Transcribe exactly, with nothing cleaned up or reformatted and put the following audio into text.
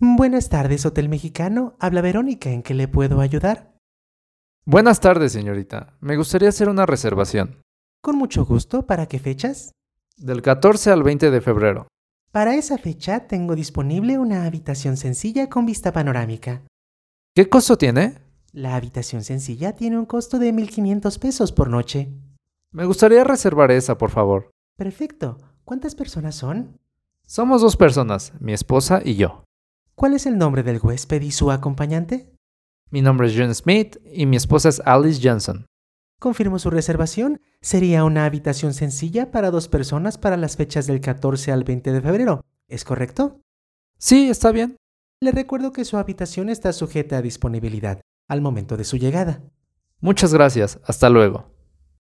Buenas tardes, Hotel Mexicano. Habla Verónica, ¿en qué le puedo ayudar? Buenas tardes, señorita. Me gustaría hacer una reservación. Con mucho gusto. ¿Para qué fechas? Del catorce al veinte de febrero. Para esa fecha tengo disponible una habitación sencilla con vista panorámica. ¿Qué costo tiene? La habitación sencilla tiene un costo de mil quinientos pesos por noche. Me gustaría reservar esa, por favor. Perfecto. ¿Cuántas personas son? Somos dos personas, mi esposa y yo. ¿Cuál es el nombre del huésped y su acompañante? Mi nombre es John Smith y mi esposa es Alice Johnson. Confirmo su reservación. Sería una habitación sencilla para dos personas para las fechas del catorce al veinte de febrero. ¿Es correcto? Sí, está bien. Le recuerdo que su habitación está sujeta a disponibilidad al momento de su llegada. Muchas gracias. Hasta luego.